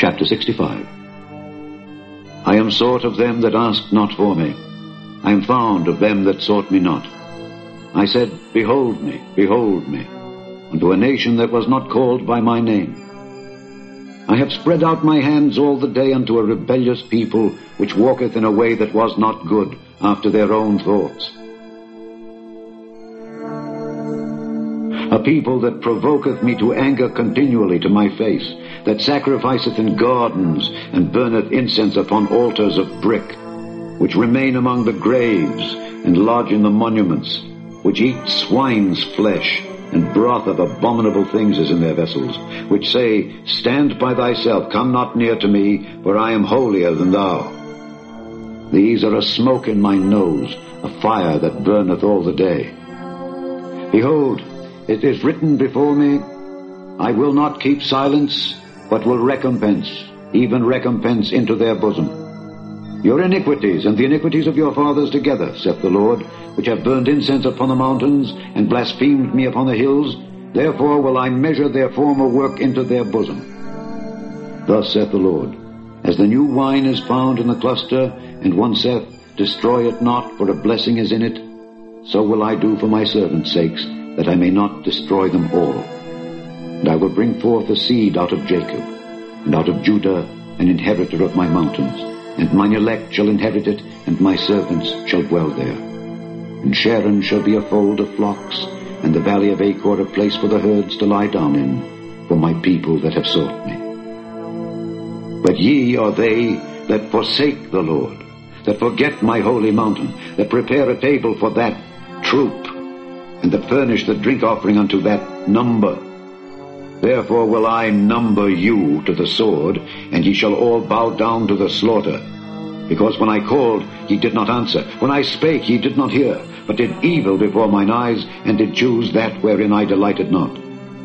Chapter 65. I am sought of them that asked not for me. I am found of them that sought me not. I said, behold me, unto a nation that was not called by my name. I have spread out my hands all the day unto a rebellious people, which walketh in a way that was not good, after their own thoughts. A people that provoketh me to anger continually to my face, that sacrificeth in gardens, and burneth incense upon altars of brick, which remain among the graves, and lodge in the monuments, which eat swine's flesh, and broth of abominable things is in their vessels, which say, stand by thyself, come not near to me, for I am holier than thou. These are a smoke in my nose, a fire that burneth all the day. Behold, it is written before me, I will not keep silence, but will recompense, even recompense into their bosom. Your iniquities and the iniquities of your fathers together, saith the Lord, which have burned incense upon the mountains, and blasphemed me upon the hills, therefore will I measure their former work into their bosom. Thus saith the Lord, as the new wine is found in the cluster, and one saith, destroy it not, for a blessing is in it, so will I do for my servants' sakes, that I may not destroy them all. And I will bring forth a seed out of Jacob, and out of Judah an inheritor of my mountains, and mine elect shall inherit it, and my servants shall dwell there. And Sharon shall be a fold of flocks, and the valley of Achor a place for the herds to lie down in, for my people that have sought me. But ye are they that forsake the Lord, that forget my holy mountain, that prepare a table for that troop, and that furnish the drink offering unto that number. Therefore will I number you to the sword, and ye shall all bow down to the slaughter. Because when I called, ye did not answer. When I spake, ye did not hear, but did evil before mine eyes, and did choose that wherein I delighted not.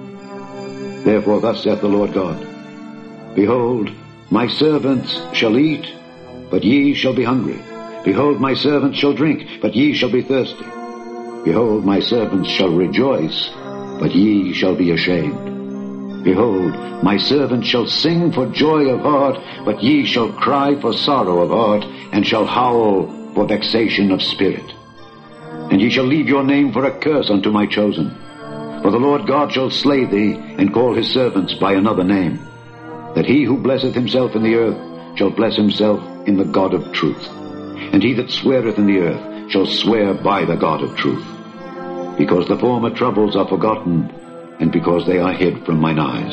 Therefore thus saith the Lord God, behold, my servants shall eat, but ye shall be hungry. Behold, my servants shall drink, but ye shall be thirsty. Behold, my servants shall rejoice, but ye shall be ashamed. Behold, my servants shall sing for joy of heart, but ye shall cry for sorrow of heart, and shall howl for vexation of spirit. And ye shall leave your name for a curse unto my chosen. For the Lord God shall slay thee, and call his servants by another name, that he who blesseth himself in the earth shall bless himself in the God of truth. And he that sweareth in the earth shall swear by the God of truth. Because the former troubles are forgotten, and because they are hid from mine eyes.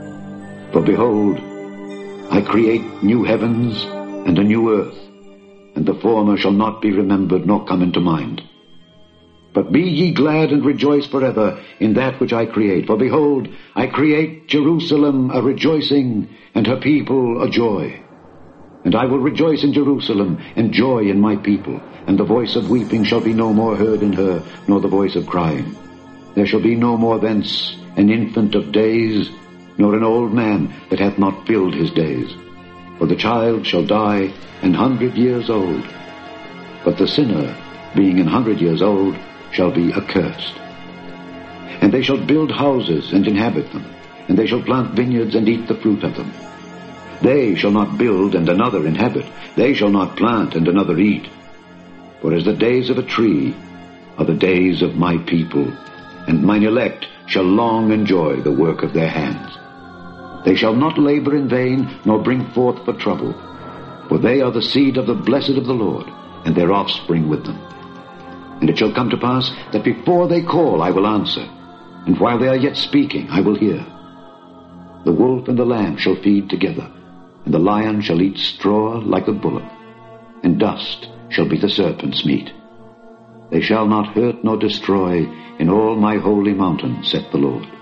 For behold, I create new heavens and a new earth, and the former shall not be remembered nor come into mind. But be ye glad and rejoice forever in that which I create. For behold, I create Jerusalem a rejoicing, and her people a joy. And I will rejoice in Jerusalem, and joy in my people. And the voice of weeping shall be no more heard in her, nor the voice of crying. There shall be no more thence an infant of days, nor an old man that hath not filled his days. For the child shall die 100 years old. But the sinner, being 100 years old, shall be accursed. And they shall build houses and inhabit them, and they shall plant vineyards and eat the fruit of them. They shall not build and another inhabit. They shall not plant and another eat. For as the days of a tree are the days of my people, and mine elect shall long enjoy the work of their hands. They shall not labor in vain, nor bring forth for trouble. For they are the seed of the blessed of the Lord, and their offspring with them. And it shall come to pass that before they call I will answer, and while they are yet speaking I will hear. The wolf and the lamb shall feed together, and the lion shall eat straw like the bullock, and dust shall be the serpent's meat. They shall not hurt nor destroy in all my holy mountain, saith the Lord.